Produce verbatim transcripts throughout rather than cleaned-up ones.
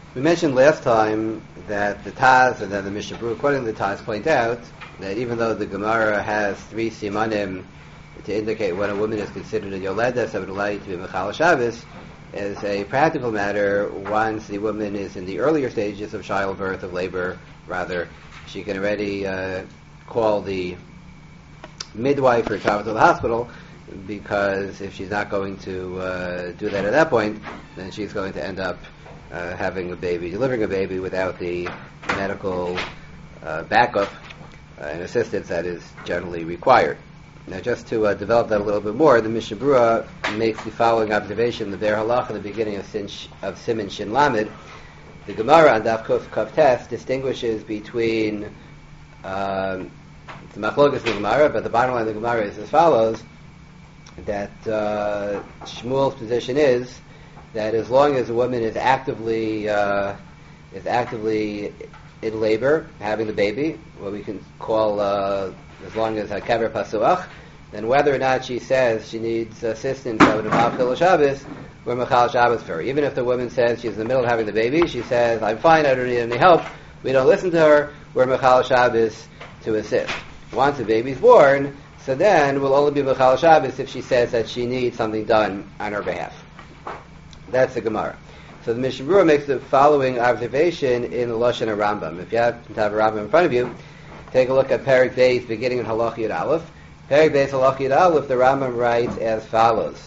We mentioned last time that the Taz and then the Mishnah Berurah, according to the Taz, point out that even though the Gemara has three simanim to indicate when a woman is considered a yoledes, that would allow you to be Mechal Shabbos, as a practical matter, once the woman is in the earlier stages of childbirth, of labor, rather, she can already uh, call the midwife or travel to the hospital, because if she's not going to uh, do that at that point, then she's going to end up uh, having a baby, delivering a baby without the medical uh, backup uh, and assistance that is generally required. Now, just to uh, develop that a little bit more, the Mishnah Berurah makes the following observation: the Be'er Halach at the beginning of, Sin, of Siman Shin Lamed, the Gemara on Daf Kuf Kav Tes distinguishes between um, the Machlokas of the Gemara, but the bottom line of the Gemara is as follows: that uh, Shmuel's position is that as long as a woman is actively uh, is actively in labor, having the baby, what we can call uh, as long as hakever pasuach, then whether or not she says she needs assistance that would involve Chilul Shabbos, we're Mechal Shabbos for her. Even if the woman says she's in the middle of having the baby, she says, I'm fine, I don't need any help, we don't listen to her, we're Mechal Shabbos to assist. Once the baby's born, so then we'll only be Mechal Shabbos if she says that she needs something done on her behalf. That's the Gemara. So the Mishnah Berurah makes the following observation in the Lashon Rambam. If you happen to have a Rambam in front of you, take a look at Perek Beis, beginning in Halach Yud Aleph. Perek Beis Halach Yud Aleph, the Rambam writes as follows: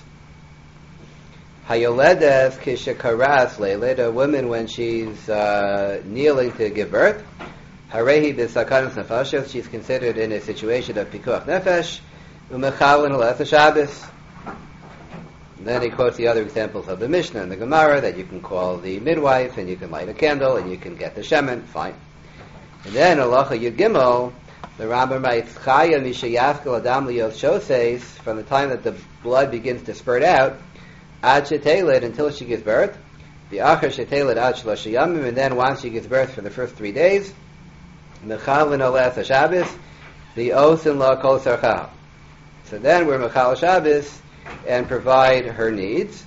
Hayoledes kishakaras leiled, a woman when she's uh, kneeling to give birth, harehi b'sakanas nefashos, she's considered in a situation of pikuach nefesh, umechalin aletha Shabbos. Then he quotes the other examples of the Mishnah and the Gemara, that you can call the midwife, and you can light a candle, and you can get the shemen, fine. And then, Halacha Yud Gimel, the Rambam writes, Chaya mishayafkel adam liyos shoses, from the time that the blood begins to spurt out, ad sheteled, until she gives birth, the achar sheteled ad shlosh yamim, and then once she gives birth for the first three days, mechal v'noles ha-Shabbos, the osin la kol sarcha. So then we're mechal Shabbos, and provide her needs.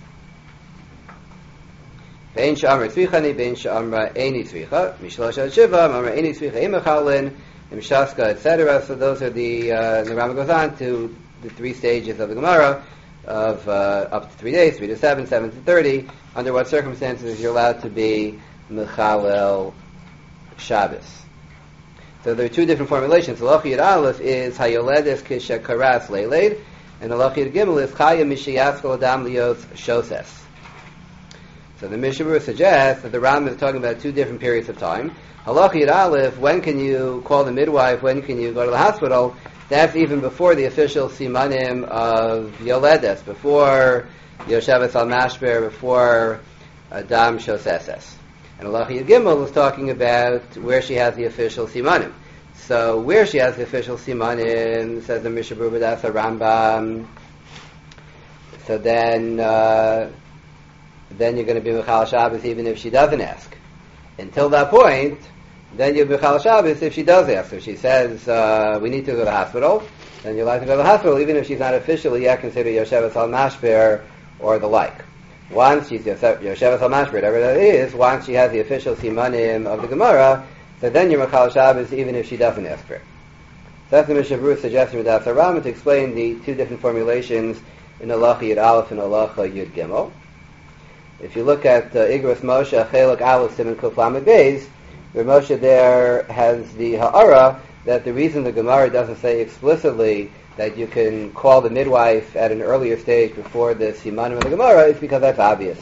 Bein she'amra tzvichani, bein she'amra eini tzvicha, mishlosh ad shiva, amra eini tzvicha imachalin, imshaska, et cetera. So those are the, uh, the Rambam goes on to the three stages of the Gemara, of uh, up to three days, three to seven, seven to thirty, under what circumstances you're allowed to be mechalel Shabbos. So there are two different formulations. Halacha Yud Aleph is hayoledes kishakaras leiled, and Halacha Yud Gimel is Chaya Mishayaskel Adam Lios Shoses. So the Mishnah Berurah suggests that the Rambam is talking about two different periods of time. Halacha Yud Aleph, when can you call the midwife, when can you go to the hospital? That's even before the official simanim of Yoledes, before Yosheves al Mashber, before Adam Shoseses. And Halacha Yud Gimel is talking about where she has the official simanim. So where she has the official simanim, says the Mishnah Berurah, that's a Rambam. So then, uh, then you're going to be Mechal Shabbos even if she doesn't ask. Until that point, then you're Mechal Shabbos if she does ask. If she says, uh, we need to go to the hospital, then you're allowed to go to the hospital even if she's not officially yet considered Yosheves al Mashber or the like. Once she's Yosheves al Mashber, whatever that is, once she has the official simanim of the Gemara, so then you're Mechal Shabbos even if she doesn't ask for it. So that's the Mishnah Berurah suggesting with Daf Rambam to explain the two different formulations in Halacha Yud Aleph and Halacha Yud Gimel. If you look at uh, Igros Moshe, Chelek Aleph Siman Kuf Lamed Beis, where Moshe there has the ha'ara that the reason the Gemara doesn't say explicitly that you can call the midwife at an earlier stage before the simanim of the Gemara is because that's obvious.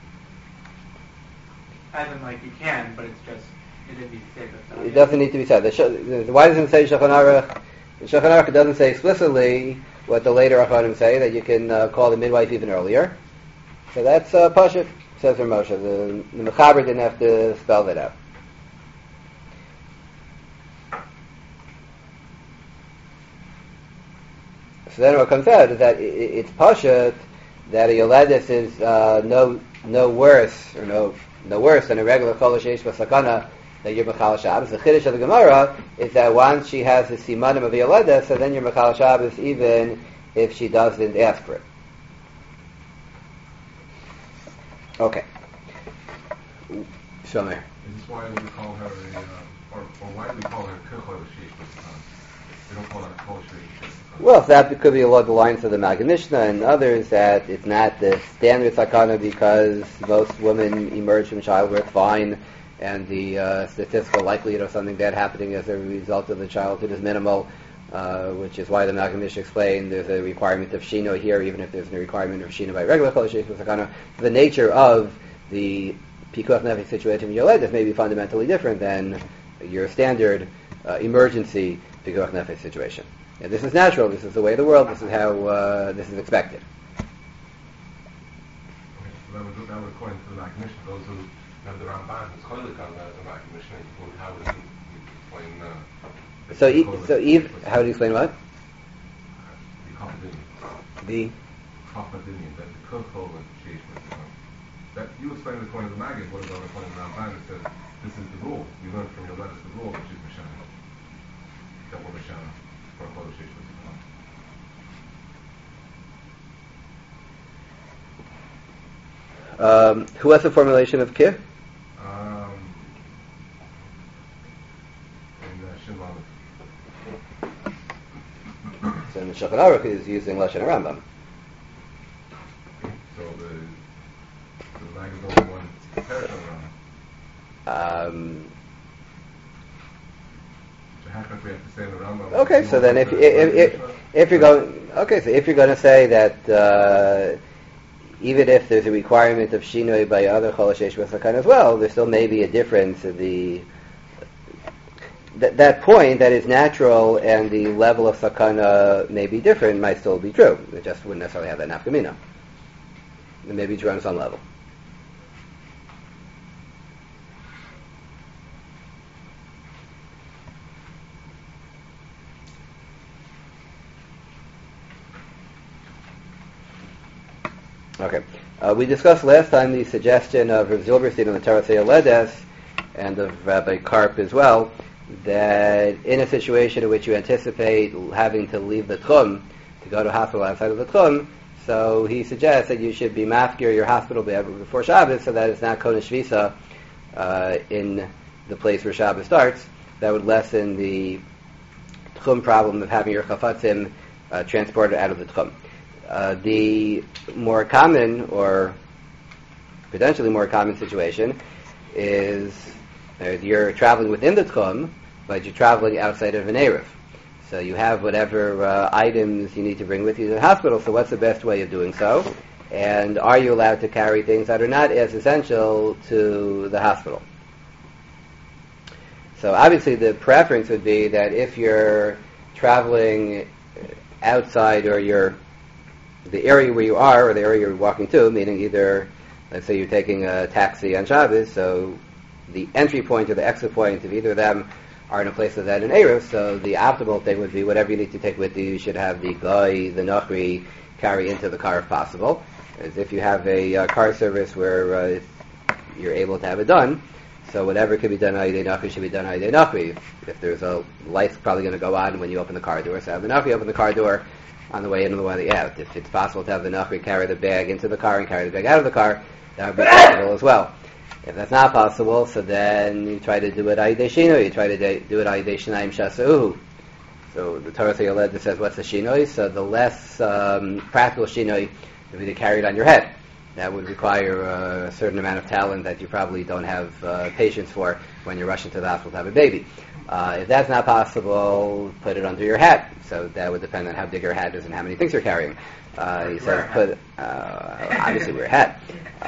As in, like, you can, but it's just, it didn't need to say that. It doesn't need to be said. The, the, why doesn't it say Shulchan Aruch? The Shulchan Aruch doesn't say explicitly what the later Achronim say, that you can uh, call the midwife even earlier. So that's uh, Pashut, says Rav Moshe. The, the Mechaber didn't have to spell that out. So then what comes out is that it, it's Pashut that a Yoledes is uh, no no worse or no no worse than a regular Chol Sheish B'Sakana that you're Mechal Shabbos. The Chiddush of the Gemara is that once she has the simanim of Yoledes, so then you're Mechal Shabbos even if she doesn't ask for it. Okay. Shomer. Is this why we call her a, uh, or, or why do we call her Kechol Sheish? We don't call her Kol Sheish. Well, that could be along the lines of the Maggid Mishnah and others, that it's not the standard sakana because most women emerge from childbirth fine, and the uh, statistical likelihood of something bad happening as a result of the childhood is minimal, uh, which is why the Maggid Mishnah explained there's a requirement of shino here, even if there's no requirement of shino by regular Kol Sheish sakana. The nature of the Pikuach Nefesh situation in Yoledes may be fundamentally different than your standard uh, emergency Pikuach Nefesh situation. And this is natural. This is the way of the world. This is how uh, this is expected. Okay, so that would, that would according to the Maggid Mishnah, those who have the Ramban who's cholik on the, the Maggid Mishnah, how would he explain? Uh, So, e- so Eve, how do you explain what? The The Chapadinian, that the Kechol Sheish. That you explain the point of the Maggid, what about the point of the Ramban that says this is the rule. You learn from your letters the rule, which is Mishana. That we're Mishana for a Kol Sheish. um, who has the formulation of kir? Um, and uh, Shin Lamech. So the Shulchan Aruch is using Lashon Rambam. So the the Maggid is only one parak on Rambam. Um, So how come we have to say in the Rambam? okay, so then if if, if if you're going okay, so if you're going to say that uh, even if there's a requirement of shinoi by other Chol Sheish V'Sakan as well, there still may be a difference in the th- that point that is natural and the level of sakana may be different, might still be true. It just wouldn't necessarily have that nafkamina. It may be true on some level. Okay. Uh, we discussed last time the suggestion of Rav Zilberstein on the Torah Yoledes and of Rabbi Karp as well, that in a situation in which you anticipate having to leave the Tchum to go to a hospital outside of the Tchum, so he suggests that you should be mafkir your hospital before Shabbos so that it's not Kodesh Visa uh, in the place where Shabbos starts. That would lessen the Tchum problem of having your chafatzim uh, transported out of the Tchum. Uh, the more common, or potentially more common situation, is uh, you're traveling within the Tchum, but you're traveling outside of an Erev. So you have whatever uh, items you need to bring with you to the hospital, so what's the best way of doing so? And are you allowed to carry things that are not as essential to the hospital? So obviously the preference would be that if you're traveling outside, or you're the area where you are, or the area you're walking to, meaning either, let's say you're taking a taxi on Shabbos, so the entry point or the exit point of either of them are in a place of that in Erev, so the optimal thing would be whatever you need to take with you, you should have the guy, the nachri, carry into the car if possible. As if you have a uh, car service where uh, you're able to have it done, so whatever can be done on Yidei Nachri should be done on Yidei Nachri. If, if there's a light's probably going to go on when you open the car door, so have the Nachri open the car door on the way in and the way out. If it's possible to have the Nachri carry the bag into the car and carry the bag out of the car, that would be possible as well. If that's not possible, so then you try to do it Ayidei Shinoi, you try to de- do it Ayidei Shinaim Shasa'uhu. So the Torah Yoledes says, what's the Shinoi? So the less um, practical Shinoi would be to carry it on your head. That would require uh, a certain amount of talent that you probably don't have uh, patience for when you're rushing to the hospital to have a baby. Uh, if that's not possible, put it under your hat. So that would depend on how big your hat is and how many things you're carrying. Uh, he says, put uh, obviously wear a hat,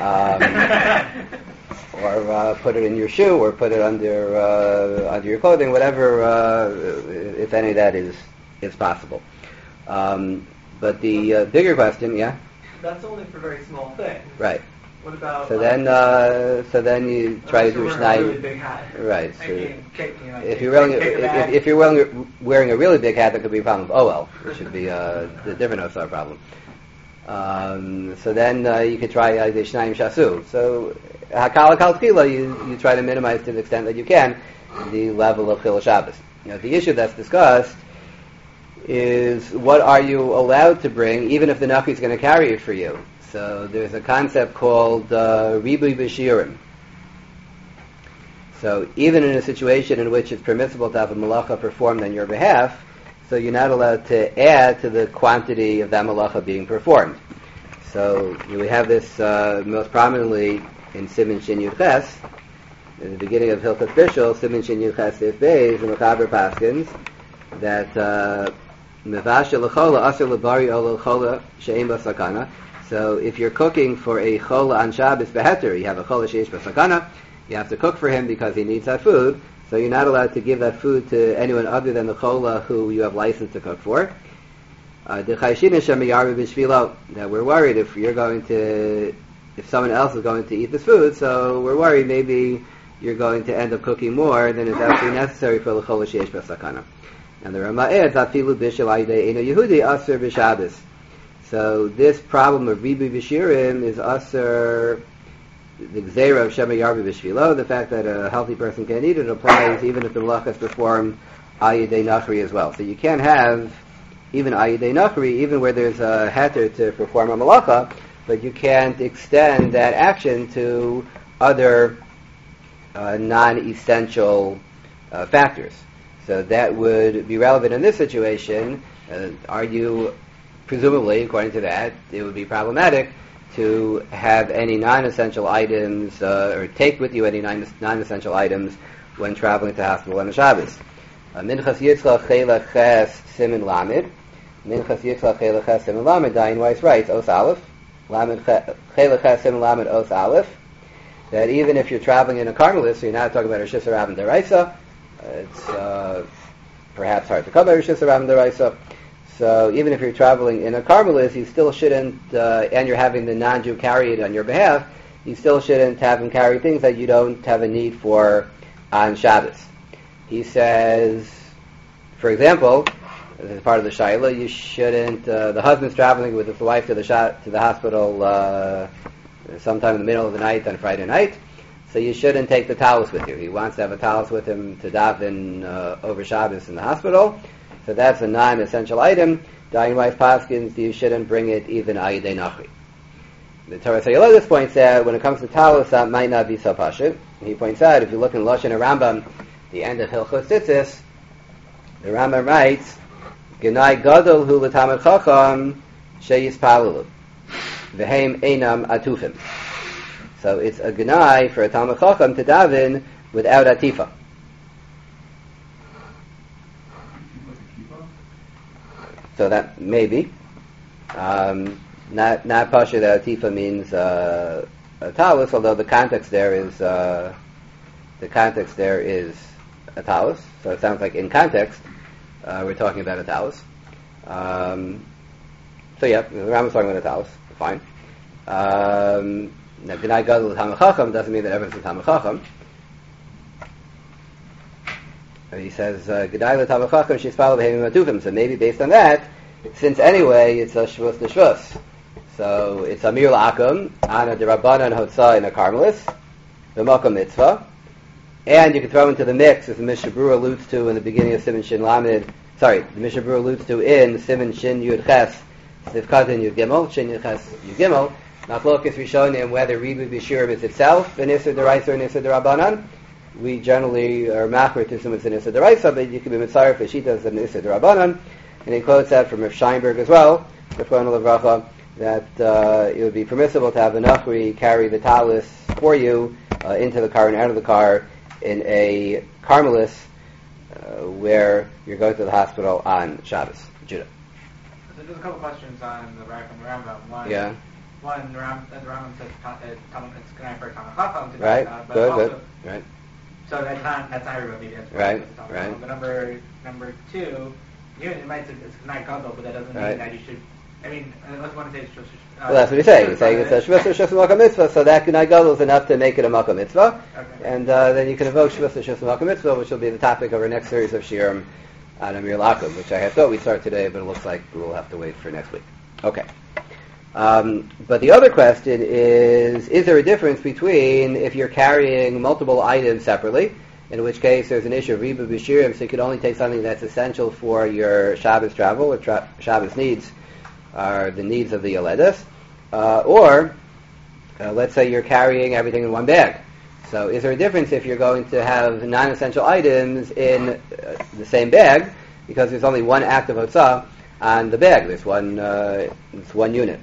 um, or uh, put it in your shoe, or put it under uh, under your clothing, whatever. Uh, if any of that is is possible. Um, but the uh, bigger question, yeah. That's only for very small things. Right. What about? So like, then, uh, so then you try to do a Shnai. really big hat. Right. I So mean, kick, you know, if kick- you're wearing, kick if, a bag. if, if you're wearing, wearing a really big hat, that could be a problem with O L, which should be uh, the different O S R problem. Um, so then uh, you could try uh, the Shnayim Shasu. So Hakal Hakal Tchila, you you try to minimize to the extent that you can the level of Chil Shabbos. Now the issue that's discussed is what are you allowed to bring, even if the Nachri is going to carry it for you. So there's a concept called uh, Ribui B'Shiurim. So even in a situation in which it's permissible to have a malacha performed on your behalf, so you're not allowed to add to the quantity of that malacha being performed. So you know, we have this uh, most prominently in Siman Shin Yud Ches, in the beginning of Hilchos Bishul, Siman Shin Yud Ches Sif Beis, the Mechaber Paskins, that Mevashe L'chola Aser L'bari O L'chola She'em B'Sakana. So if you're cooking for a chola on Shabbos beheter, you have a chola sheish b'sakana, you have to cook for him because he needs that food, so you're not allowed to give that food to anyone other than the chola who you have license to cook for. Uh, that we're worried if you're going to, if someone else is going to eat this food, so we're worried maybe you're going to end up cooking more than is absolutely necessary for the chola sheish b'sakana. And the Rama adds, afilu bishul ayidei eno Yehudi aser b'Shabbos. So this problem of ribu b'shirim is aser, the gzeira of shema yarbi b'shvilo, the fact that a healthy person can eat it applies even if the malacha is performed ayidei nachri as well. So you can't have even ayidei nachri, even where there's a heter to perform a malacha, but you can't extend that action to other uh, non-essential uh, factors. So that would be relevant in this situation. Uh, are you Presumably, according to that, it would be problematic to have any non-essential items, uh, or take with you any non- non-essential items when traveling to the hospital on a Shabbos. Minchas Yitzchak Chela Ches Siman Lamed. Minchas Yitzchak Chela Ches Siman Lamed. Dayan Weiss writes, Os Aleph. Lamed Chela Ches Siman Lamed Os Aleph. That even if you're traveling in a Carmelis, so you're not talking about a Shisa Rabban Deraisa, it's uh, perhaps hard to come by a Shisa Rabban Deraisa. So even if you're traveling in a Carmelis, you still shouldn't, uh, and you're having the non-Jew carry it on your behalf, you still shouldn't have him carry things that you don't have a need for on Shabbos. He says, for example, as part of the Shaila, you shouldn't, uh, the husband's traveling with his wife to the sh- to the hospital uh, sometime in the middle of the night on Friday night, so you shouldn't take the talis with you. He wants to have a talis with him to daven uh, over Shabbos in the hospital. So that's a non-essential item. Dayan Weiss Paskins, you shouldn't bring it even ayidei nachri. The Torah Sayilodis points out when it comes to talis, that might not be so pashut. He points out if you look in Lashon Rambam, the end of Hilchos Tzitzis, the Rambam writes, "Genai gadol hu l'tamid chacham sheyispalalu, v'heim einam atufim." So it's a genai for a tamid chacham to daven without atifa. So that maybe um, not not pasha that atifa means uh, a talus, although the context there is uh, the context there is a talus. So it sounds like in context uh, we're talking about a talus. Um, so yeah, the Rambam's talking about a talus. Fine. Um, now, Gnai Gadol L'Tamid Chacham doesn't mean that everyone's a Tamid Chacham. He says, "Gedai l'tamid chacham sheyispalalu v'heim atufim." So maybe based on that, since anyway it's a shvus to shvus, so it's amir la'akum ana derabanan hotza in a Carmelis, v'makom mitzvah, and you can throw into the mix as the Mishnah Berurah alludes to in the beginning of Siman Shin Lamed. Sorry, the Mishnah Berurah alludes to in Siman Shin Yud Ches Sifkat Yud Gimel Shin Yud Ches Yud Gimel. Nachlokas Rishonim whether ribu b'shirim is itself an issur d'oraisa or an issur d'rabanan. We generally are machmer to some it's an issur d'oraisa, but you can be mitzaref shita as an issur d'rabanan. And he quotes that from Rav Sheinberg as well, Rechon Levracha, that uh, it would be permissible to have a nachri carry the talis for you uh, into the car and out of the car in a Carmelis uh, where you're going to the hospital on Shabbos. Judah. So there's a couple questions on the Rak and the Rambam. One, Yeah. One, the Ram, the Rambam says ta- uh, tam- it's going for Tamid Chacham to do Right. that, but Good. also, Good. Right. So that's not that's not everybody. That's Right, Tamid right. Chacham. But number number two, you know, it might say it's not gadol, but that doesn't Right. mean that you should. I mean, unless you want to say it's just. Uh, Well, that's what he's saying. He's saying it's a shvus or shvus makom mitzvah, so that gnai gadol is enough to make it a makom mitzvah, Okay. and uh, then you can evoke shvus or shvus makom mitzvah, which will be the topic of our next series of shiurim on Amir Lakum, which I had thought we'd start today, but it looks like we'll have to wait for next week. Okay. Um, but the other question is, is there a difference between if you're carrying multiple items separately, in which case there's an issue of ribu b'shirim, so you could only take something that's essential for your Shabbos travel, or tra- Shabbos needs, are the needs of the Yoledes, uh, or uh, let's say you're carrying everything in one bag. So is there a difference if you're going to have non-essential items in uh, the same bag, because there's only one act of hotzah on the bag, there's one, uh, it's one unit.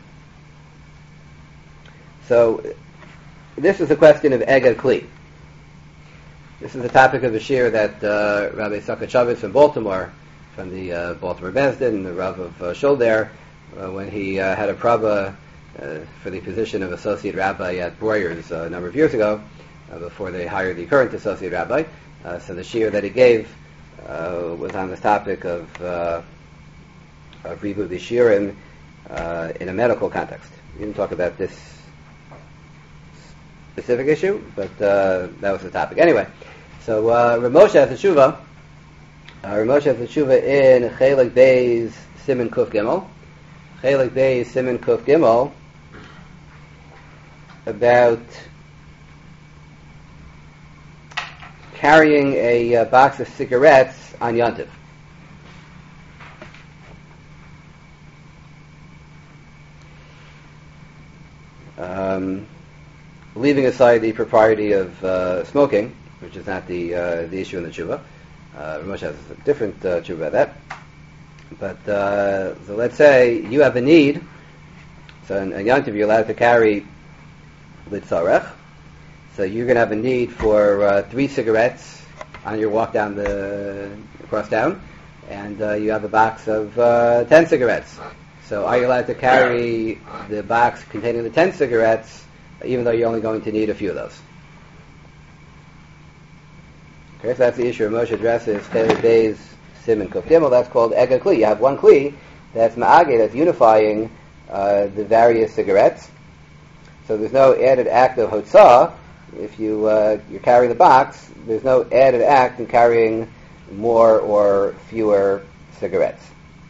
So this is a question of Ega Kli. This is the topic of a shir that uh, Rabbi Sukkot Shabbos from Baltimore, from the uh, Baltimore Bezdin, the Rav of uh, Shul there, uh, when he uh, had a prabha uh, for the position of associate rabbi at Breuer's uh, a number of years ago, uh, before they hired the current associate rabbi. Uh, so the shir that he gave uh, was on this topic of, uh, of Ribu B'Shirim uh, in a medical context. We didn't talk about this specific issue, but uh, that was the topic. Anyway, so uh, Rav Moshe has a tshuva. Uh, Rav Moshe has a tshuva in Chelik Beis Siman Kuf Gimel. Chelik Beis Siman Kuf Gimel about carrying a uh, box of cigarettes on Yontif. Um, leaving aside the propriety of uh, smoking, which is not the uh, the issue in the tshuva. Uh, Rav Moshe has a different uh, tshuva about that. But uh, so let's say you have a need. So in, in Yontif you're allowed to carry litzarech. So you're going to have a need for uh, three cigarettes on your walk down the across town, and uh, you have a box of uh, ten cigarettes. So are you allowed to carry the box containing the ten cigarettes, even though you're only going to need a few of those? Okay, so that's the issue Moshe addresses. Chelik Beis Siman Kuf Gimel. That's called Ega Kli. You have one Kli that's ma'ageh, that's unifying uh, the various cigarettes. So there's no added act of hotzah. If you uh, you're carrying the box, there's no added act in carrying more or fewer cigarettes.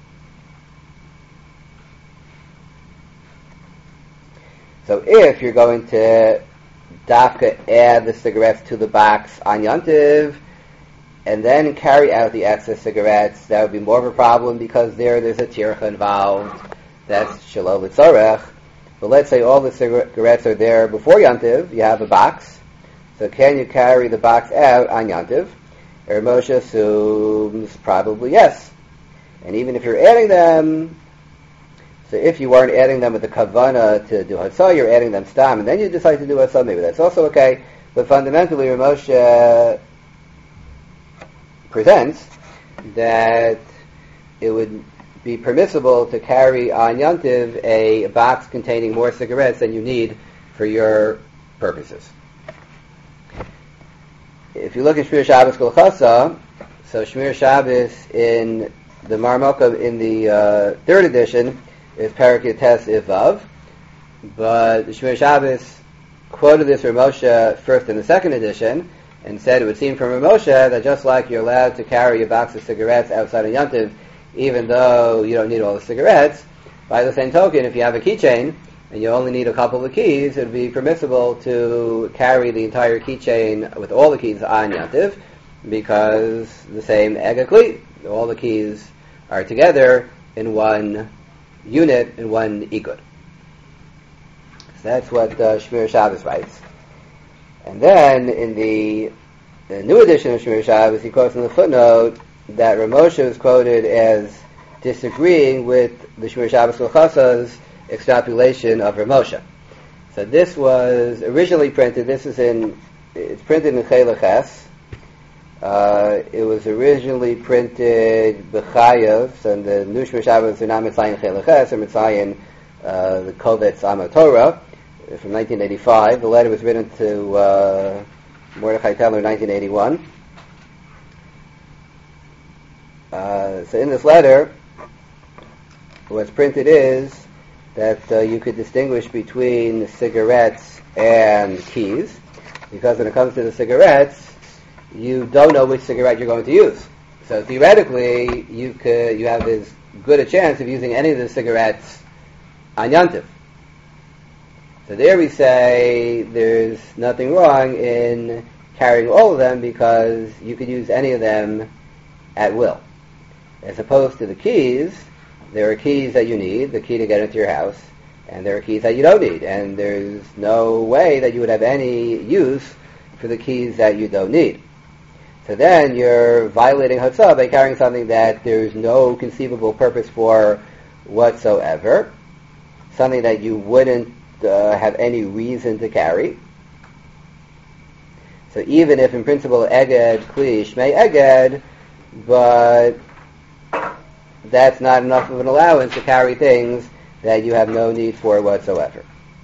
So if you're going to dafka add the cigarettes to the box on Yontiv and then carry out the excess cigarettes, that would be more of a problem because there there's a tircha involved. That's shalom litzarech. But let's say all the cigarettes are there before Yontiv, you have a box. So can you carry the box out on Yontiv? Rav Moshe assumes probably yes. And even if you're adding them, so if you weren't adding them with the kavana to do hatzah, you're adding them stam, and then you decide to do hatzah, maybe that's also okay. But fundamentally, Rav Moshe presents that it would be permissible to carry on Yontiv a box containing more cigarettes than you need for your purposes. If you look at Shmir Shabbos Kol Chasa, so Shmir Shabbos in the Marmukah in the uh, third edition is Parak Yates Ivav, but the Shmir Shabbos quoted this from Moshe first in the second edition and said it would seem from Moshe that just like you're allowed to carry a box of cigarettes outside of Yontiv, even though you don't need all the cigarettes, by the same token, if you have a keychain and you only need a couple of keys, it would be permissible to carry the entire keychain with all the keys on Yontiv, because the same Ega Kli, all the keys are together in one unit, in one ikut. So that's what uh, Shmir Shabbos writes. And then in the, the new edition of Shmir Shabbos, he quotes in the footnote that Rav Moshe was quoted as disagreeing with the Shmir Shabbos Kol Chasa's extrapolation of Rav Moshe. So this was originally printed, this is in, it's printed in Chelik Ches. Uh, it was originally printed B'Chayav, and the new Shmir Shabbos are not Mitzayin Chelik Ches, or Mitzayin uh, the Kovetz Amot Torah from nineteen eighty-five. The letter was written to uh, Mordechai Teller in nineteen eighty-one. Uh, so in this letter, what's printed is that uh, you could distinguish between cigarettes and keys, because when it comes to the cigarettes, you don't know which cigarette you're going to use. So theoretically, you could you have as good a chance of using any of the cigarettes on Yontif. So there we say there's nothing wrong in carrying all of them because you could use any of them at will. As opposed to the keys, there are keys that you need, the key to get into your house, and there are keys that you don't need, and there's no way that you would have any use for the keys that you don't need. So then you're violating Hatzah by carrying something that there's no conceivable purpose for whatsoever, something that you wouldn't uh, have any reason to carry. So even if in principle Eged Kli Shmei Eged, but that's not enough of an allowance to carry things that you have no need for whatsoever.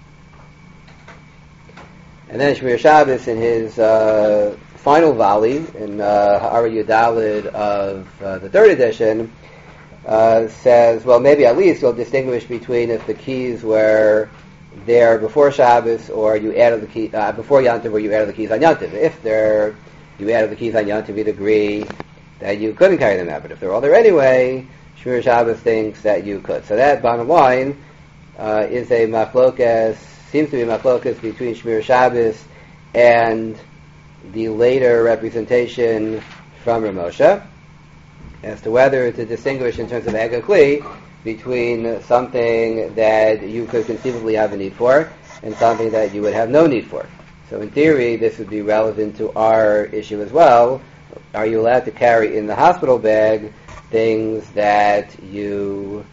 And then Shmir Shabbos in his uh, final volley in uh, Ha'ara Yudalid of uh, the third edition uh, says, well, maybe at least you'll distinguish between if the keys were there before Shabbos or you added the key uh, before Yantiv or you added the keys on Yantiv. If they're you added the keys on Yantiv, you'd agree that you couldn't carry them out. But if they're all there anyway, Shmir Shabbos thinks that you could. So that, bottom line, uh, is a machlokas, seems to be a machlokas between Shmir Shabbos and the later representation from Ramosha as to whether to distinguish in terms of Eged Kli between something that you could conceivably have a need for and something that you would have no need for. So in theory, this would be relevant to our issue as well. Are you allowed to carry in the hospital bag things that you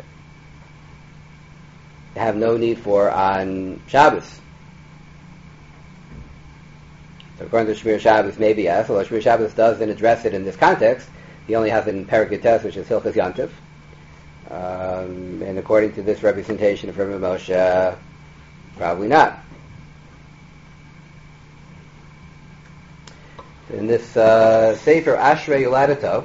have no need for on Shabbos? So according to Shmir Shabbos, maybe yes, although Shmir Shabbos doesn't address it in this context. He only has it in Perek Yates, which is Hilchos Yantiv. Um, and according to this representation from Moshe, probably not. In this uh, Sefer Ashrei Yuladato,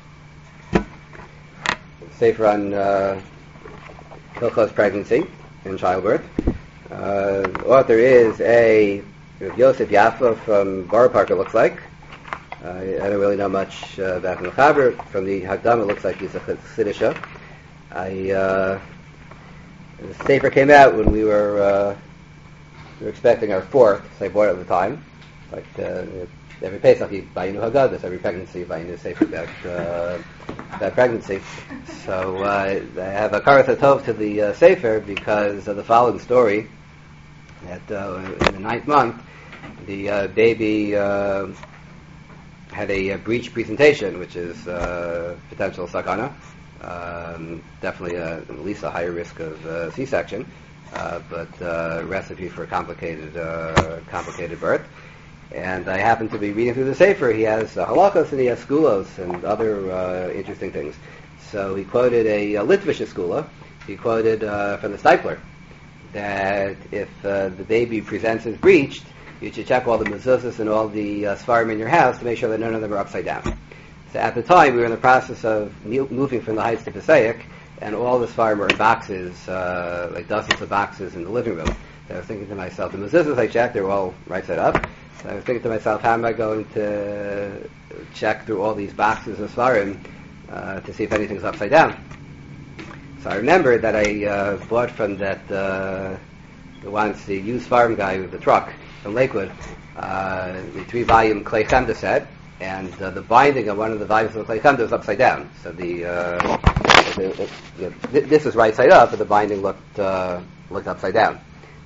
Sefer on uh, Hilchos pregnancy and childbirth, uh, the author is a Yosef Yaffa from Borough Park, it looks like. Uh, I don't really know much uh, about Mechaber. From the Hagdam, it looks like he's a Chassidish. I uh, the Sefer came out when we were uh, we were expecting our fourth, so I bought it at the time. Like uh, every Pesach you buy a new Haggadah, every pregnancy you buy a new Sefer about uh, about pregnancy. So uh, I have a Karas HaTov to the uh, Sefer because of the following story. That uh, in the ninth month, the uh, baby uh, had a, a breech presentation, which is uh, potential sakana. Um, definitely a, at least a higher risk of uh, C-section, uh, but uh, recipe for a complicated, uh, complicated birth. And I happen to be reading through the Sefer. He has uh, halachos and he has skulos and other uh, interesting things. So he quoted a, a Litvish skula. He quoted uh, from the Steipler that if uh, the baby presents as breached, you should check all the mezuzahs and all the uh, svarim in your house to make sure that none of them are upside down. So at the time, we were in the process of moving from the Heights to Passaic, and all the svarim were in boxes, uh, like dozens of boxes in the living room. So I was thinking to myself, the mezuzahs I checked, they were all right side up. So I was thinking to myself, how am I going to check through all these boxes of svarim uh, to see if anything's upside down? So I remembered that I uh, bought from that uh, the once the used farm guy with the truck from Lakewood, uh, the three-volume Klei Chemda set, and uh, the binding of one of the volumes of the Klei Chemda was upside down. So the, uh, the, it, you know, th- this was right side up, but the binding looked uh, looked upside down.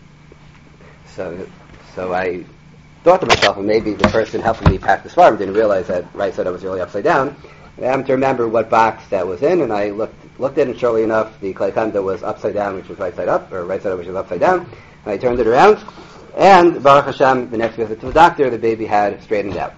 So so I thought to myself, well, maybe the person helping me pack this farm didn't realize that right side up was really upside down. I happened to remember what box that was in, and I looked looked at it, and surely enough, the Klei Chemda was upside down, which was right side up, or right side up, which was upside down. And I turned it around, and Baruch Hashem, the next visit to the doctor, the baby had straightened out.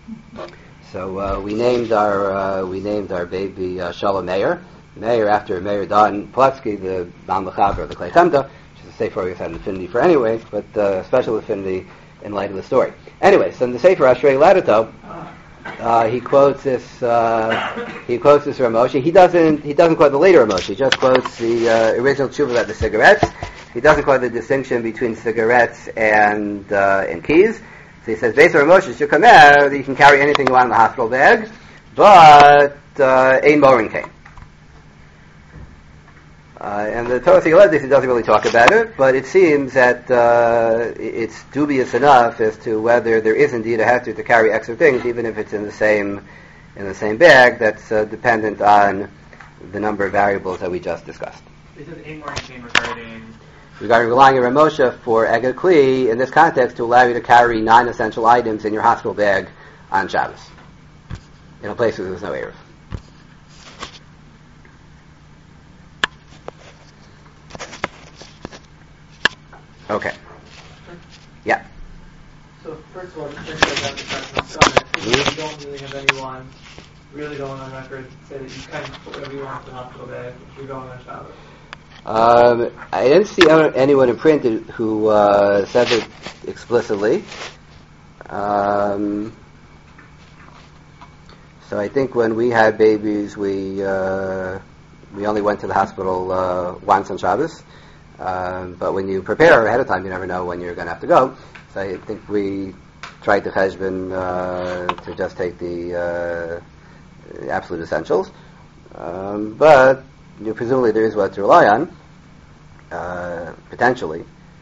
So uh, we named our uh, we named our baby uh, Shalom Meir, Meir after Meir Don Plotsky, the Baal Mechaber of the Klei Chemda, which is a sefer we had an affinity for anyway, but uh, special affinity in light of the story. Anyway, so in the Sefer Ashrei Ladato, uh, he quotes this. Uh, he quotes this Ramosha. He doesn't. He doesn't quote the later Ramosha. He just quotes the uh, original tshuva about the cigarettes. He doesn't quote the distinction between cigarettes and uh, and keys. So he says, based on Ramosha, should come out that you can carry anything you want in the hospital bag, but uh, ein morin kain. Uh, and the Torah Segaledis doesn't really talk about it, but it seems that uh, it's dubious enough as to whether there is indeed a hazard to carry extra things, even if it's in the same in the same bag. That's uh, dependent on the number of variables that we just discussed. This is a more chain regarding regarding relying on Rav Moshe for Eged Kli in this context to allow you to carry non-essential items in your hospital bag on Shabbos in a place where there's no Erev. Okay. Yeah. So first of all, just think about the question of stomach. You don't really have anyone really going on record say that you can put whatever you want in the hospital bag if you're going on Shabbos. Um, I didn't see anyone in print who uh, said it explicitly. Um, so I think when we had babies, we uh, we only went to the hospital uh, once on Shabbos. Um, but when you prepare ahead of time, you never know when you're going to have to go. So I think we tried to cheshbon uh, to just take the uh, absolute essentials. Um, but you know, presumably there is what to rely on, uh, potentially.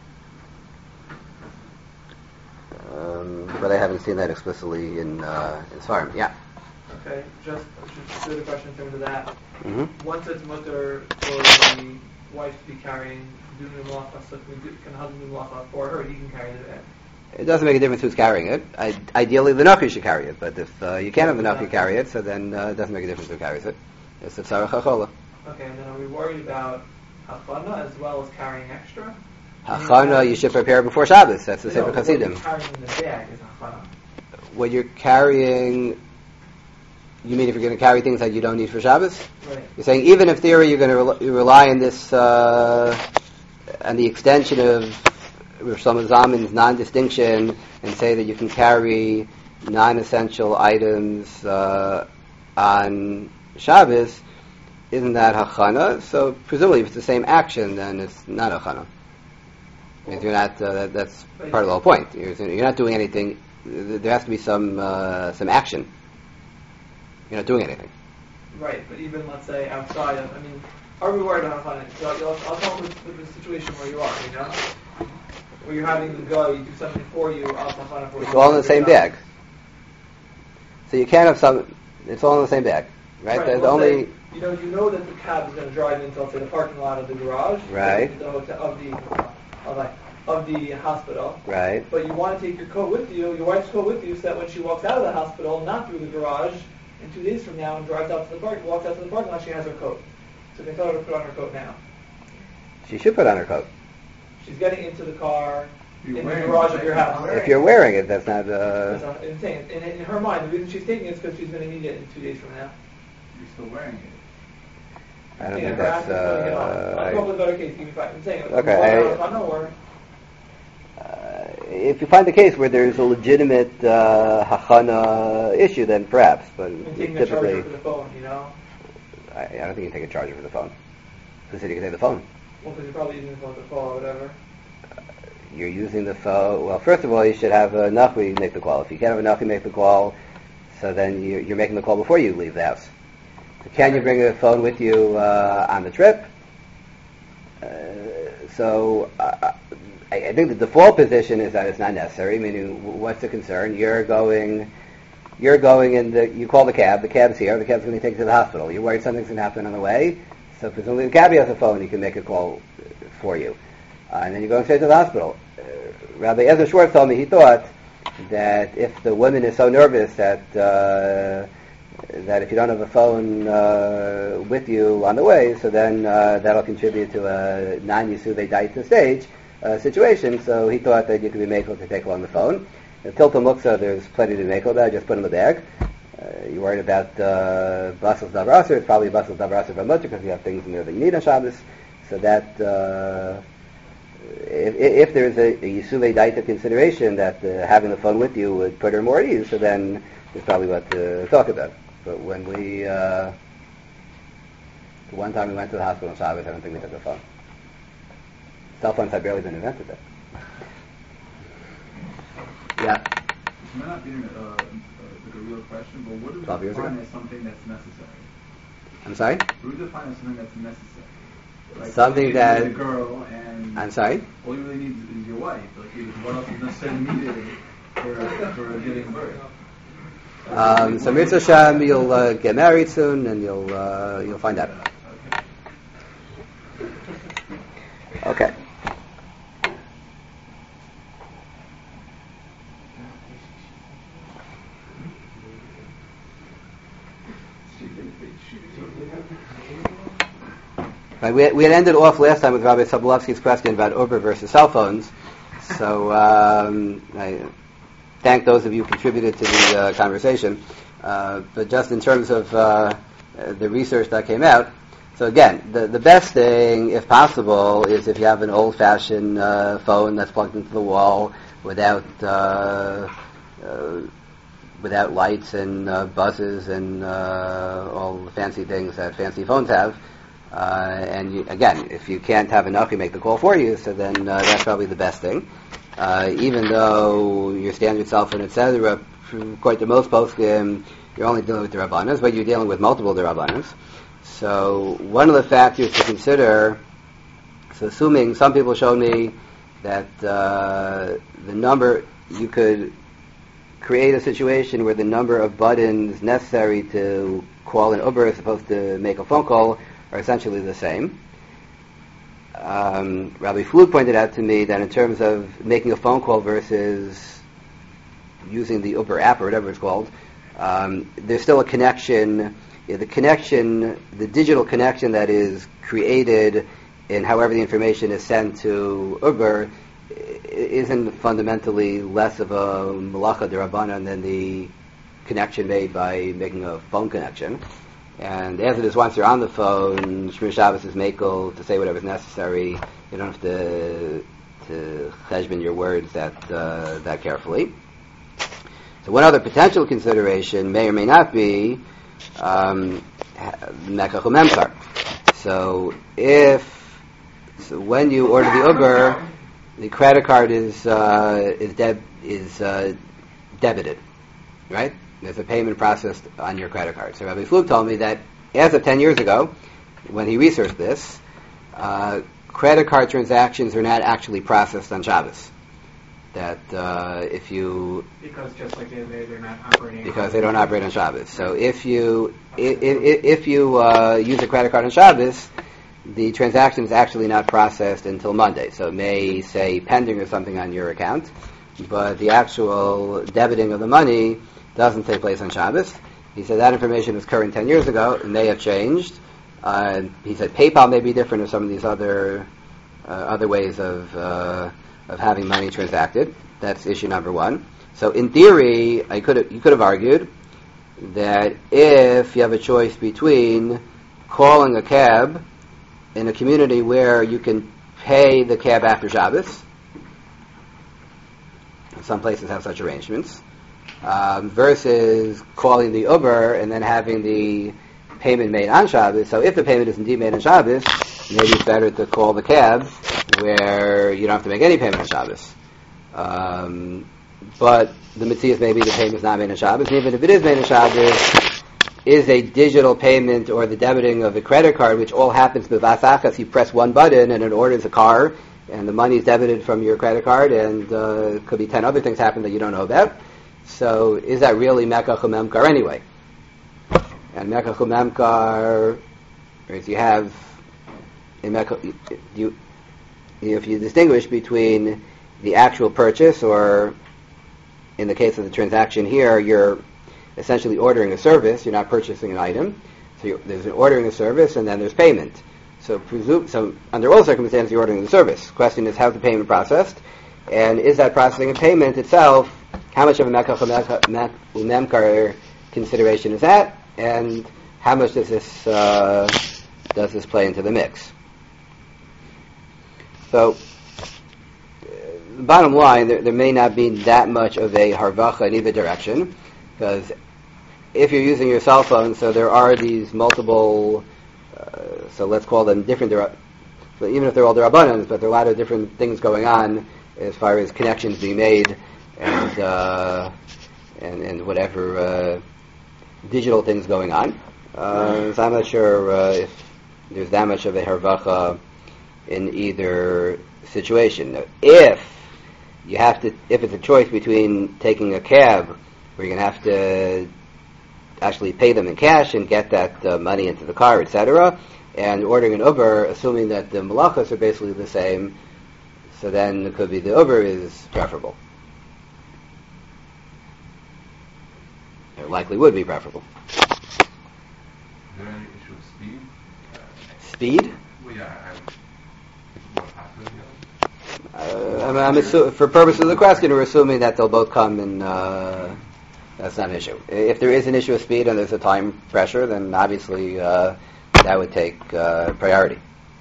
Um, but I haven't seen that explicitly in uh, in Svarim. Yeah. Okay, just just a question in terms of that. Mm-hmm. Once it's mutter for the wife to be carrying, doing the malacha, so can, we do, can the husband do the malacha for her, he can carry the bag? It doesn't make a difference who's carrying it. I, ideally, the Nachi should carry it, but if uh, you can't have the Nachi carry it, so then uh, it doesn't make a difference who carries it. It's a tzarech hachola. Okay, and then are we worried about hachana as well as carrying extra? Hachana, you should prepare before Shabbos. That's the same for What Chassidim. you're carrying in the bag is hachana. When you're carrying, you mean if you're going to carry things that you don't need for Shabbos? Right. You're saying even in theory you're going to rel- rely on this, uh, on the extension of Rav Shlomo Zalman's non-distinction and say that you can carry non-essential items uh, on Shabbos. Isn't that hachana? So presumably if it's the same action, then it's not hachana. Because you're not, uh, that, that's part of the whole point. You're, you're not doing anything. There has to be some uh, some action. You're not doing anything. Right, but even let's say outside of, I mean, are we worried about hachana? So I'll, I'll come with, with the situation where you are, you know? Where you're having the guy do something for you, I'll hachana for you. It's all in the same bag. So you can't have some, it's all in the same bag. Right? Right, There's well, only... say, you know, you know that the cab is going to drive into, let's say, the parking lot of the garage, Right. of the hotel, of the, of, like, of the hospital. Right. But you want to take your coat with you, your wife's coat with you, so that when she walks out of the hospital, not through the garage, and two days from now, and drives out to the park, walks out to the parking lot, she has her coat. So they tell her to put on her coat now. She should put on her coat. She's getting into the car You're in the wearing garage it. of your house. If you're wearing it, that's not... That's Uh, not insane. In, in her mind, the reason she's taking it is because she's going to need it in two days from now. You're still wearing it. I don't Yeah, think her that's... ass is putting it on. Uh, I'll come up with a better case. Give me five. I'm saying, Okay, well, I- I know, or Uh, if you find a case where there's a legitimate uh, hachana issue, then perhaps. But I'm taking a charger typically, for the phone, you know? I, I don't think you can take a charger for the phone. Who said you can take the phone? Well, because you're probably using the phone to call or whatever. You're using the phone. Well, first of all, you should have a Nachri make the call. If you can't have a Nachri make the call, so then you, you're making the call before you leave the house. So can you bring a phone with you uh, on the trip? Uh, so uh, I, I think the default position is that it's not necessary. Meaning, w- what's the concern? You're going, you're going in the. You call the cab. The cab's here. The cab's going to take you to the hospital. You're worried something's going to happen on the way. So presumably the cabbie has a phone. He can make a call for you, uh, and then you're going straight to the hospital. Uh, Rabbi Ezra Schwartz told me he thought that if the woman is so nervous that uh, that if you don't have a phone uh, with you on the way, so then uh, that'll contribute to a non-Yisuvei Daita stage uh, situation. So he thought that you could be makel to take along the phone. At Tilton Muksa, there's plenty to makel about. Just put in the bag. Uh, you're worried about uh, Basel Davar Aser. It's probably Basel Davar Aser Bamutter because you have things in there that you need on Shabbos. So that uh, if, if there's a, a Yisuvei Daita consideration that uh, having the phone with you would put her more at ease, so then there's probably what to talk about. But when we, uh, the one time we went to the hospital on Shabbos, I don't think we took a phone. Cell phones had barely been invented then. Yeah. This might not be uh, uh, like a real question, but what do we twelve years define ago? as something that's necessary? I'm sorry? What do we define as something that's necessary? Like, Something all you that- need is a girl, and I'm sorry? all you really need is, is your wife. Like, what else is necessarily needed for for giving birth? Um, so Mitzvah Hashem, you'll uh, get married soon, and you'll uh, you'll find out. Okay. Okay. Right, we, we had ended off last time with Rabbi Sobolevsky's question about Uber versus cell phones. So um, I thank those of you who contributed to the uh, conversation. Uh, but just in terms of uh, the research that came out, so again, the, the best thing, if possible, is if you have an old-fashioned uh, phone that's plugged into the wall without uh, uh, without lights and uh, buzzes and uh, all the fancy things that fancy phones have. Uh, and you, again, if you can't have enough, you make the call for you, so then uh, that's probably the best thing. Uh, even though your standard cell phone, et cetera, quite to most poskim, you're only dealing with the Rabbanas, but you're dealing with multiple Rabbanas. So one of the factors to consider, so assuming some people showed me that uh, the number, you could create a situation where the number of buttons necessary to call an Uber as opposed to make a phone call are essentially the same. Um, Rabbi Flug pointed out to me that in terms of making a phone call versus using the Uber app or whatever it's called, um, there's still a connection. Yeah, the connection, the digital connection that is created in however the information is sent to Uber isn't fundamentally less of a malacha d'Rabbanan than the connection made by making a phone connection. And as it is, once you're on the phone, Shmir Shabbos is makel to say whatever's necessary. You don't have to to cheshbon your words that uh, that carefully. So one other potential consideration may or may not be um, mekach u'memkar. So if so when you order the Uber, the credit card is uh, is deb is uh, debited, right? There's a payment processed on your credit card. So Rabbi Flug told me that as of ten years ago, when he researched this, uh, credit card transactions are not actually processed on Shabbos. That uh, if you because just like they they're not operating because they don't operate on Shabbos. So if you if, if, if you uh, use a credit card on Shabbos, the transaction is actually not processed until Monday. So it may say pending or something on your account, but the actual debiting of the money doesn't take place on Shabbos. He said that information was current ten years ago. It may have changed. Uh, he said PayPal may be different or some of these other uh, other ways of uh, of having money transacted. That's issue number one. So in theory, I could you could have argued that if you have a choice between calling a cab in a community where you can pay the cab after Shabbos, some places have such arrangements, Um, versus calling the Uber and then having the payment made on Shabbos. So if the payment is indeed made on Shabbos, maybe it's better to call the cab where you don't have to make any payment on Shabbos. Um, but the mitzvah maybe the payment is not made on Shabbos. And even if it is made on Shabbos, is a digital payment or the debiting of a credit card, which all happens with vasachas. You press one button and it orders a car, and the money is debited from your credit card, and uh, could be ten other things happen that you don't know about. So is that really mekach u'memkar anyway? And mekach u'memkar, if you have in mekach, you, if you distinguish between the actual purchase, or in the case of the transaction here, you're essentially ordering a service. You're not purchasing an item. So you're, there's an ordering a service, and then there's payment. So presume, so under all circumstances, you're ordering the service. Question is, how's the payment processed? And is that processing of payment itself, how much of a mekach u'memkar consideration is that, and how much does this uh, does this play into the mix? So, uh, bottom line, there, there may not be that much of a harvacha in either direction, because if you're using your cell phone, so there are these multiple, uh, so let's call them different, so even if they're all derabbanans, but there are a lot of different things going on as far as connections being made, and uh, and, and whatever uh, digital things going on. Uh, so I'm not sure uh, if there's that much of a harvacha in either situation. Now, if you have to, if it's a choice between taking a cab, where you're going to have to actually pay them in cash and get that uh, money into the car, et cetera, and ordering an Uber, assuming that the malachas are basically the same, so then it could be the Uber is preferable. It likely would be preferable. Is there any issue issue of speed? Speed? Well, yeah, and what happened, you know? Uh, I'm, I'm assu- for purposes of the question, we're assuming that they'll both come in. Uh, that's not an issue. If there is an issue of speed and there's a time pressure, then obviously uh, that would take uh, priority.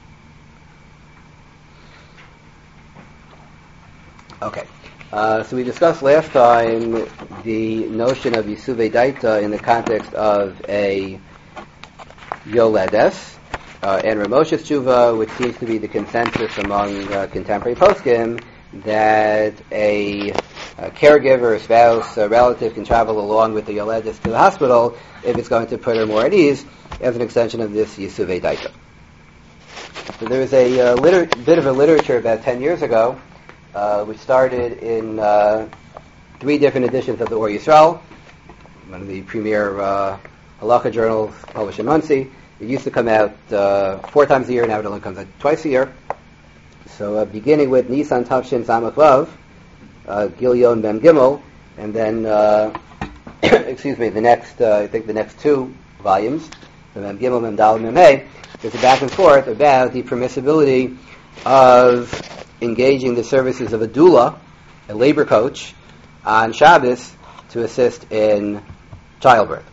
Okay. Uh, so we discussed last time the notion of Yisuvei Daita in the context of a Yoledes, uh, and Ramosha's Tshuva, which seems to be the consensus among uh, contemporary poskim, that a, a caregiver, a spouse, a relative can travel along with the Yoledes to the hospital if it's going to put her more at ease as an extension of this Yisuvei Daita. So there was a uh, liter- bit of a literature about ten years ago Uh, which started in uh, three different editions of the Or Yisrael, one of the premier uh, halacha journals published in Monsey. It used to come out uh, four times a year, now it only comes out twice a year. So uh, beginning with Nisan Tavshin Samach Vav, uh, Gilyon Mem Gimel, and then, uh, excuse me, the next, uh, I think the next two volumes, the Mem Gimel, Mem Dal, Mem Hey, there's a back and forth about the permissibility of engaging the services of a doula, a labor coach, on Shabbos to assist in childbirth.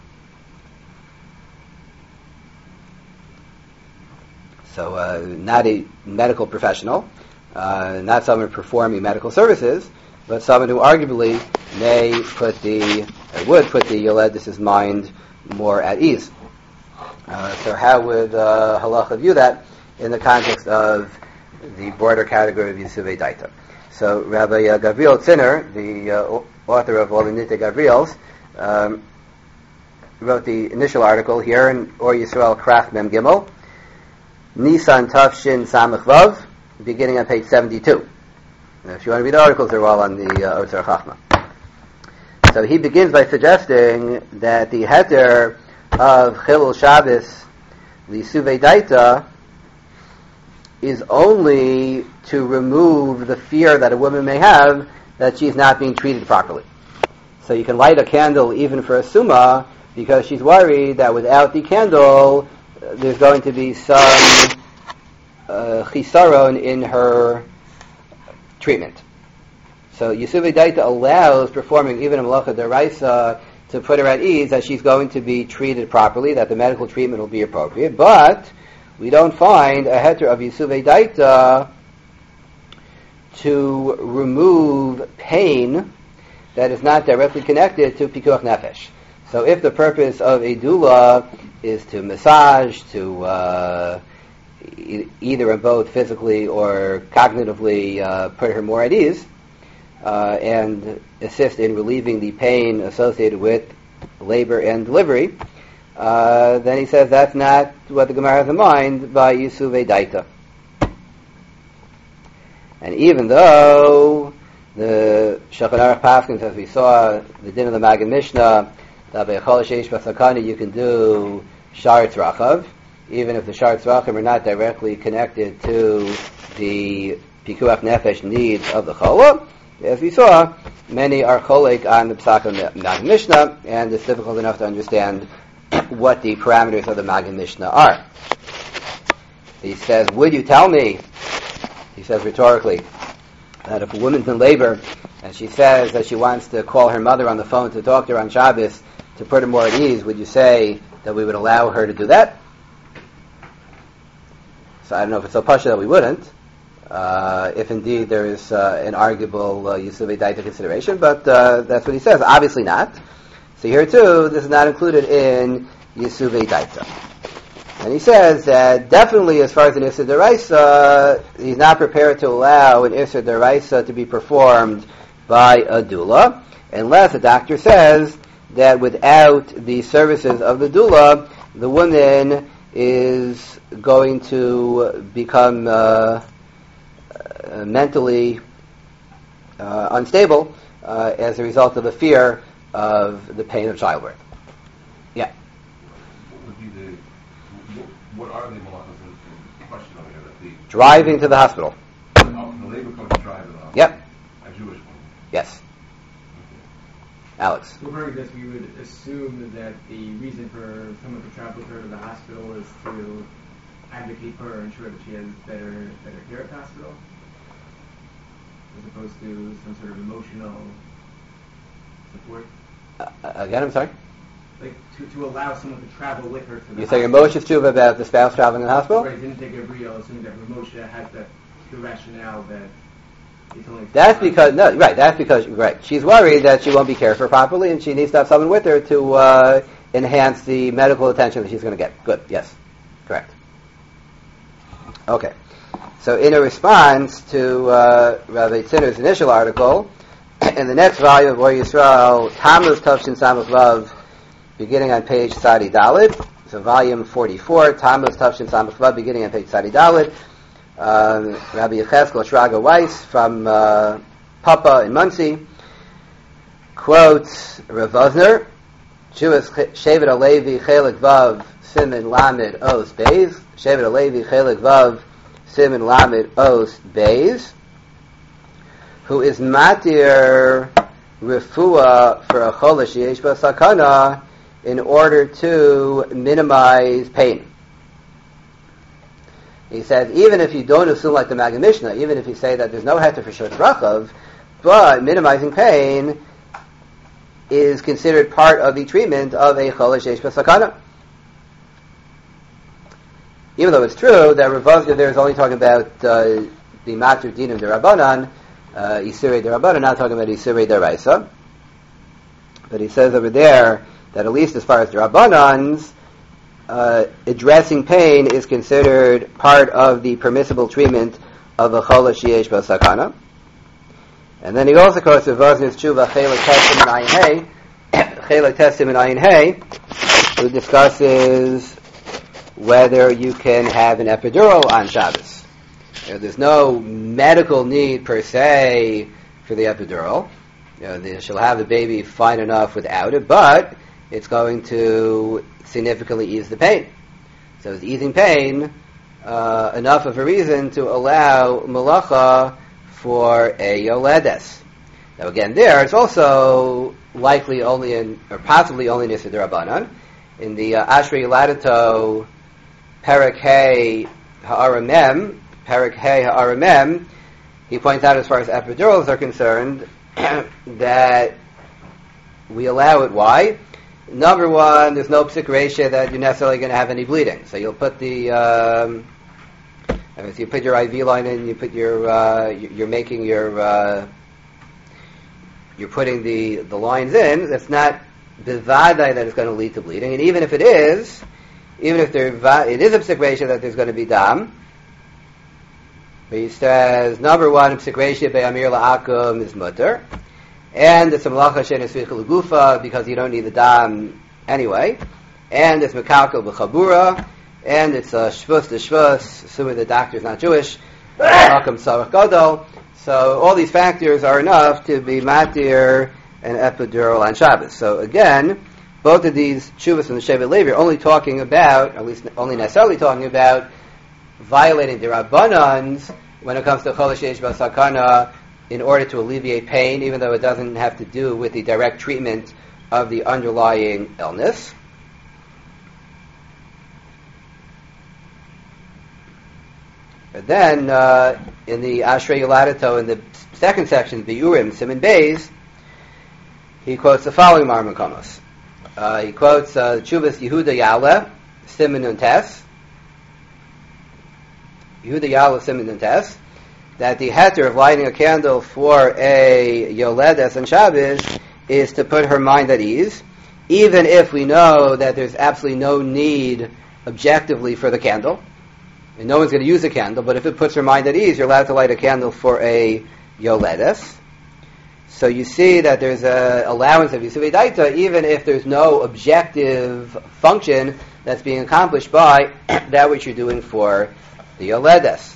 So uh, not a medical professional, uh, not someone performing medical services, but someone who arguably may put the, or would put the Yoledis' mind more at ease. Uh, so how would uh, halacha view that in the context of the broader category of Yisuvei Daita? So Rabbi uh, Gavriel Zinner, the uh, author of all the Nitei Gavriels, um, wrote the initial article here in Or Yisrael Krach Mem Gimel, Nisan Tavshin Samach Vav, beginning on page seventy-two. Now, if you want to read the articles, they're all on the uh, Otzar Chachma. So he begins by suggesting that the heter of Chilul Shabbos, the Yisuvei Daita, is only to remove the fear that a woman may have that she's not being treated properly. So you can light a candle even for a summa because she's worried that without the candle uh, there's going to be some uh, chisaron in her treatment. So Yisuvei Daita allows performing even a malacha deraisa to put her at ease that she's going to be treated properly, that the medical treatment will be appropriate, but we don't find a heter of Yisuvei Daita to remove pain that is not directly connected to Pikuach Nefesh. So if the purpose of a doula is to massage, to uh, e- either or both physically or cognitively uh, put her more at ease, uh, and assist in relieving the pain associated with labor and delivery, Uh, then he says that's not what the Gemara has in mind by Yisuvei Daita. And even though the Shulchan Aruch Paskins, as we saw, the din of the Maggid Mishnah, that by Chol Sheish Basakani you can do Sharetz Rachav, even if the Sharetz Rachav are not directly connected to the Pikuach Nefesh needs of the Chola. As we saw, many are cholek on the Psak of the Maggid Mishnah, and it's difficult enough to understand what the parameters of the Maggid Mishnah are. He says, would you tell me, he says rhetorically, that if a woman's in labor and she says that she wants to call her mother on the phone to talk to her on Shabbos to put her more at ease, would you say that we would allow her to do that? So I don't know if it's so pasha that we wouldn't, uh, if indeed there is uh, an arguable uh, Yisuvei Daita consideration, but uh, that's what he says. Obviously not. So here too, this is not included in Yisuvei Daita. And he says that definitely as far as an Isser D'Oraisa, he's not prepared to allow an Isser D'Oraisa to be performed by a doula, unless the doctor says that without the services of the doula, the woman is going to become uh, uh, mentally uh, unstable uh, as a result of the fear of the pain of childbirth. Yeah. What would be the, what are the malachas in question over here? That the Driving to the hospital. Oh, the labor coach drive to the hospital. Yep. A Jewish woman. Yes. Alex. So regarding this, we would assume that the reason for someone to travel with her to the hospital is to advocate for her, ensure that she has better better care at the hospital, as opposed to some sort of emotional support. Uh, again, I'm sorry? Like to, to allow someone to travel with her to the You're hospital. saying Moshe Tshuva about the spouse traveling in the hospital? Right, didn't take a real, assuming that Moshe has that the rationale that it's only. That's because no, right. That's because right. She's worried that she won't be cared for properly, and she needs to have someone with her to uh, enhance the medical attention that she's going to get. Good. Yes, correct. Okay. So, in a response to uh, Rabbi Tzitter's initial article, in the next volume of Or Yisrael, Tammuz Tavshin Samach Vav, beginning on page Tzadi Daled, so volume forty-four, Tammuz Tavshin Samach Vav, beginning on page Tzadi Daled. Um, Rabbi Yecheskel Shraga Weiss from uh, Papa in Muncie quotes Rav Vosner, Shuas Shevet Alevi Chelik Vav Siman Lamed Os Beis, Shevet Alevi Chelik Vav Siman Lamed Os Beis, who is matir refuah for a cholish yesh sakana in order to minimize pain. He says, even if you don't assume like the Maggid Mishnah, even if you say that there's no heter for shot rachav, but minimizing pain is considered part of the treatment of a cholish yesh sakana. Even though it's true that Rav Vosner there is only talking about uh, the matur din of the Rabbanan, uh, Isurei de Rabbanan, not talking about Isurei de Raisa. But he says over there that at least as far as the Rabbanans, Uh, addressing pain is considered part of the permissible treatment of a cholash yesh b'sakana. And then he also quotes the Vosner's Tshuva Chelek Testim and Ayin Hey, Chelek Testim and Ayin Hey, who discusses whether you can have an epidural on Shabbos. You know, there's no medical need per se for the epidural. You know, the, she'll have the baby fine enough without it, but it's going to significantly ease the pain. So it's easing pain uh, enough of a reason to allow malacha for a yoledes. Now again, there it's also likely only in, or possibly only in Yisra Rabbanan. In the uh, Ashrei Yeladeto Perek Hey Ha'aramem, Perek Hey Ha'aramem, he points out as far as epidurals are concerned that we allow it. Why? Number one, there's no psik ratio that you're necessarily going to have any bleeding. So you'll put the, um, so you put your I V line in, you put your, uh, you're making your, uh, you're putting the, the lines in. That's not bivadai that it's going to lead to bleeding. And even if it is, even if there, it is a psik ratio that there's going to be dam. But he says, number one, psik ratio be'amir la'akum is mutter. And it's a malacha she'en esvicha l'gufa because you don't need the dam anyway. And it's mekalkel b'chabura. And it's a shvus to shvus, assuming the doctor's not Jewish. Malkam tzarech gadol. So all these factors are enough to be matir and epidural on Shabbos. So again, both of these shuvas and the Shevet Levi are only talking about, at least only necessarily talking about, violating the Rabbanans when it comes to cholash yesh b'sakana, in order to alleviate pain, even though it doesn't have to do with the direct treatment of the underlying illness. But then, uh, in the Ashrei Yeladeto, in the second section, Biurim, Siman Beis, he quotes the following Marmakomos. Uh, he quotes uh, Chuvas Yehuda Yale, Siman Nun Tes. Yehuda Yale, Siman Nun Tes. That the heter of lighting a candle for a yoledes on Shabbos is to put her mind at ease, even if we know that there's absolutely no need objectively for the candle, and no one's going to use a candle, but if it puts her mind at ease, you're allowed to light a candle for a yoledes. So you see that there's an allowance of Yisuvei Daita, even if there's no objective function that's being accomplished by that which you're doing for the yoledes.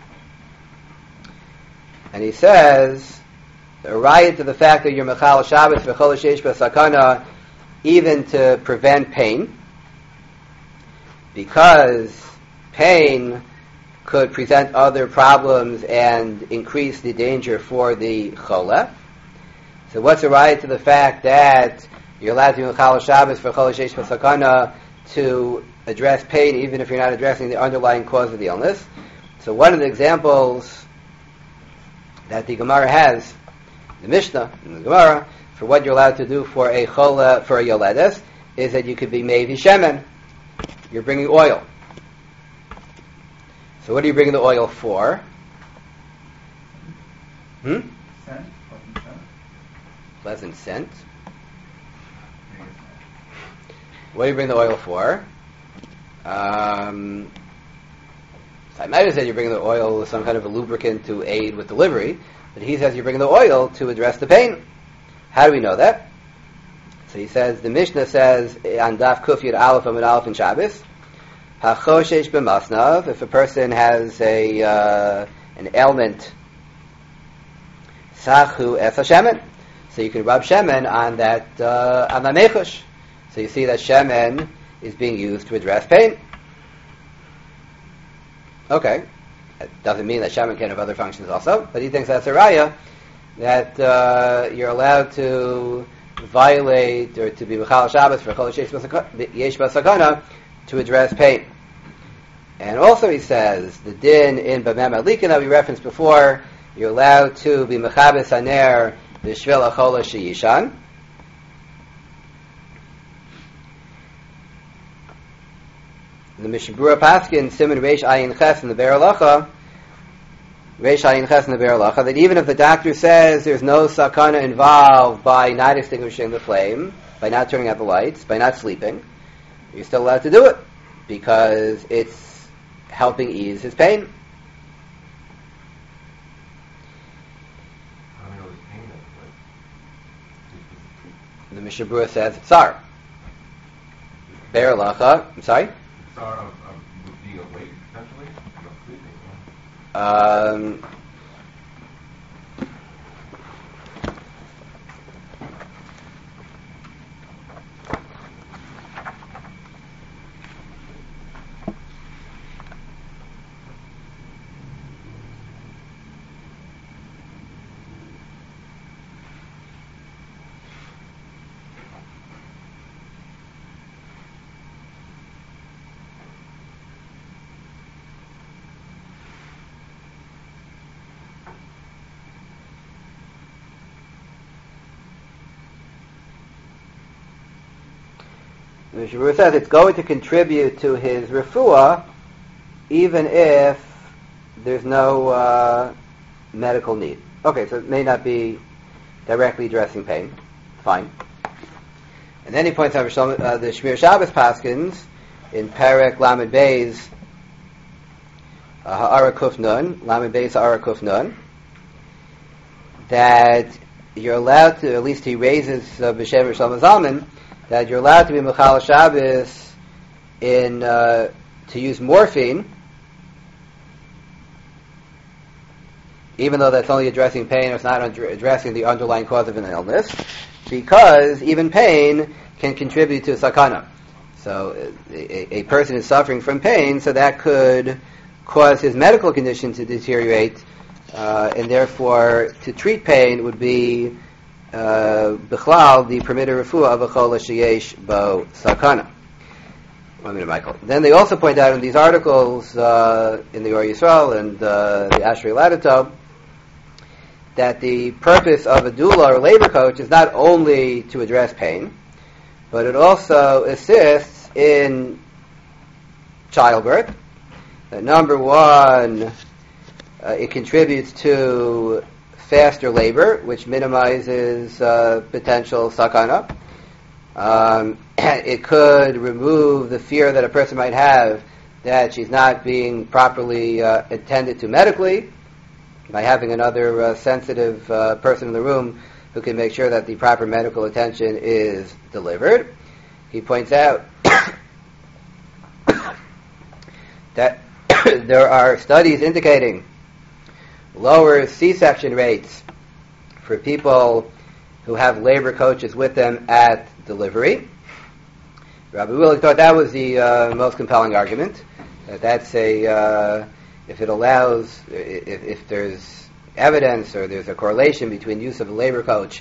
And he says, a riot to the fact that you're mechal Shabbos for cholash yesh b'sakana, even to prevent pain, because pain could present other problems and increase the danger for the chola. So what's a right to the fact that you're allowed to do Mechal Shabbos for Chol Sheish B'Sakana to address pain even if you're not addressing the underlying cause of the illness? So one of the examples that the Gemara has, the Mishnah in the Gemara, for what you're allowed to do for a Chol, for a Yoledes, is that you could be Mevi Shemen. You're bringing oil. So what are you bringing the oil for? Hmm? Scent? Pleasant scent? Pleasant scent. What do you bring the oil for? Um, I might have said you're bringing the oil with some kind of a lubricant to aid with delivery, but he says you're bringing the oil to address the pain. How do we know that? So he says, the Mishnah says, on Daf Kuf Yud Aleph Amud Aleph in Shabbos, HaChoshesh b'masnav, if a person has a uh, an ailment, Sachu es shemen, so you can rub shemen on that uh, on the mechush. So you see that shemen is being used to address pain. Okay, that doesn't mean that shemen can have other functions also, but he thinks that's a raya that uh, you're allowed to violate or to be Mechal Shabbos for Chol Yesh B'Sakana to address pain. And also he says, the din in B'Mem Adlikin that we referenced before, you're allowed to be Mechabes Haner B'Shvil HaChol HaSheyishan. The Mishnah Berurah Paskin, Siman Reish Ayin Ches in the Be'er Halacha, Reish Ayin Ches in the Be'er Halacha, that even if the doctor says there's no sakana involved by not extinguishing the flame, by not turning out the lights, by not sleeping, you're still allowed to do it because it's helping ease his pain. How do you know his pain is? The Mishnah Berurah says tsar. Be'er Halacha, I'm sorry? Tsar of, of being awake, potentially? Not sleeping, Um, the Mishnah Berurah says it's going to contribute to his refuah even if there's no uh, medical need. Okay, so it may not be directly addressing pain. Fine. And then he points out uh, the Shmir Shabbos Paskins in Perek Lamed Beis Ha'ara Kuf Nun, Lamed Beis Ha'ara Kuf Nun, that you're allowed to, at least he raises uh, B'Shem Rishon Zalman, that you're allowed to be Mechal Shabbos in uh, to use morphine, even though that's only addressing pain, it's not under- addressing the underlying cause of an illness, because even pain can contribute to a sakana. So a, a person is suffering from pain, so that could cause his medical condition to deteriorate, uh, and therefore to treat pain would be Uh, Bichlal, the permitted refuah of a chol sheyesh bo sakana. One minute, Michael. Then they also point out in these articles uh, in the Or Yisrael and uh, the Ashrei Ladito that the purpose of a doula or labor coach is not only to address pain, but it also assists in childbirth. That number one, uh, it contributes to faster labor, which minimizes uh, potential sakana. Um, it could remove the fear that a person might have that she's not being properly uh, attended to medically by having another uh, sensitive uh, person in the room who can make sure that the proper medical attention is delivered. He points out that there are studies indicating lower C-section rates for people who have labor coaches with them at delivery. Rabbi Willig thought that was the uh, most compelling argument. That that's a uh, if it allows if, if there's evidence or there's a correlation between use of a labor coach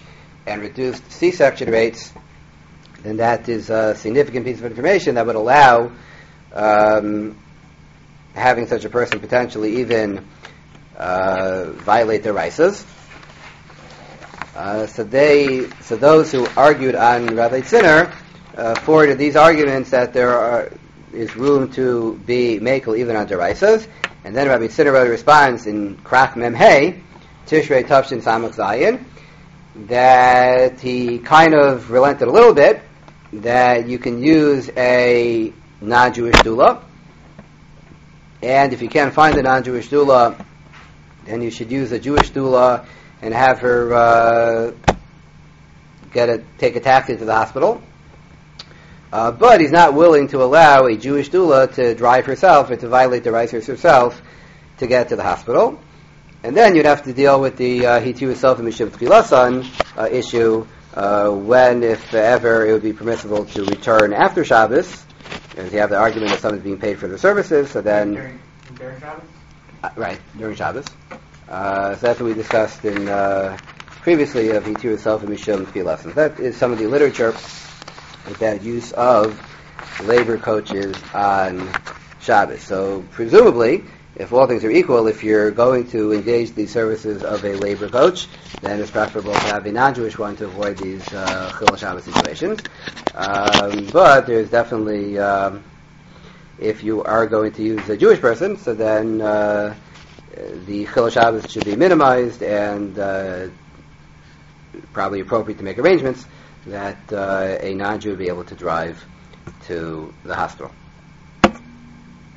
and reduced C-section rates, then that is a significant piece of information that would allow um, having such a person potentially even uh, violate their rights. Uh, so they, so those who argued on Rabbi Tziner uh, forwarded these arguments that there are, is room to be makel even on deraisas, and then Rabbi Tziner wrote a response in Krach Mem Hey, Tishrei Tavshin Samach Zayin, that he kind of relented a little bit, that you can use a non-Jewish doula, and if you can't find a non-Jewish doula, then you should use a Jewish doula and have her uh, get a take a taxi to the hospital. Uh, but he's not willing to allow a Jewish doula to drive herself or to violate the rights of herself to get to the hospital. And then you'd have to deal with the Hitiu yourself and Mishim Tchilasan uh, issue uh, when, if ever, it would be permissible to return after Shabbos. And you have the argument that someone's being paid for their services, so then... During, during Shabbos? Uh, right, during Shabbos. Uh, so that's what we discussed in uh, previously of Hitiu yourself and Mishim Tchilasan. That is some of the literature with that use of labor coaches on Shabbos. So presumably, if all things are equal, if you're going to engage the services of a labor coach, then it's preferable to have a non-Jewish one to avoid these uh, Chilul Shabbos situations. Um, but there's definitely, um, if you are going to use a Jewish person, so then uh, the Chilul Shabbos should be minimized, and uh, probably appropriate to make arrangements that uh, a non-Jew would be able to drive to the hospital.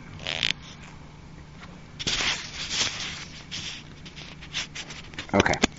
Okay.